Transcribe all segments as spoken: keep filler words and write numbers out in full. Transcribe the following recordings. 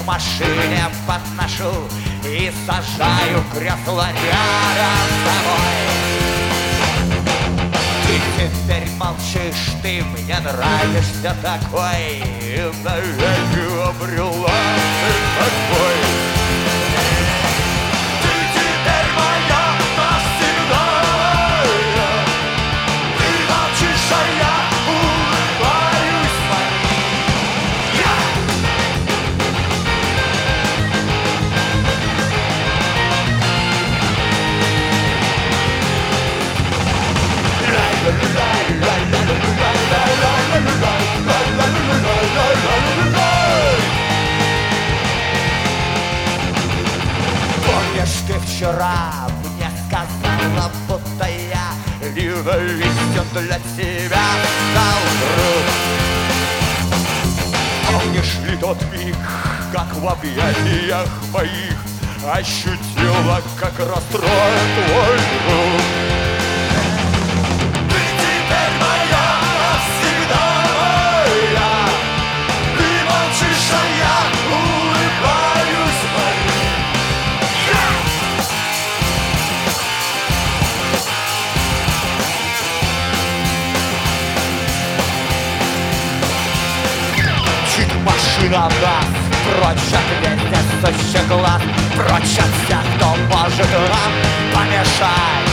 к машине подношу и сажаю кресло рядом с тобой. Ты теперь молчишь, ты мне нравишься такой, и навеки обрела ты такой. Ты теперь моя навсегда. Ты молчишь, а я улыбаюсь. Помнишь, ты вчера мне сказала, будто я ненавистен для тебя стал вдруг. Помнишь ли тот миг, как в объятиях моих ощутила, как расстроен твой друг? Машина нас прочь от вездесущих глаз, прочь от всех, кто может нам помешать.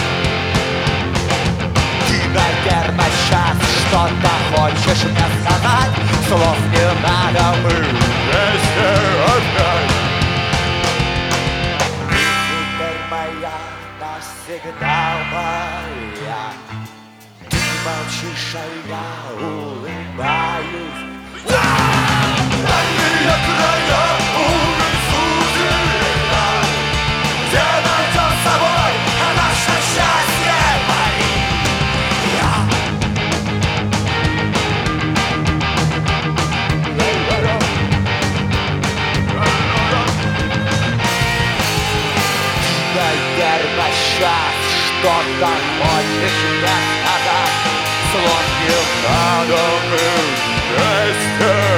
Ты, наверное, сейчас что-то хочешь мне сказать, слов не надо, мы вместе опять. Ты теперь моя, навсегда моя. Ты молчишь, а я улыбаюсь. Дальние края улицу зелена, где найдем с собой наше счастье, Мария. Наверное, сейчас что-то хочешь мне сказать, слов не надо, мы вместе.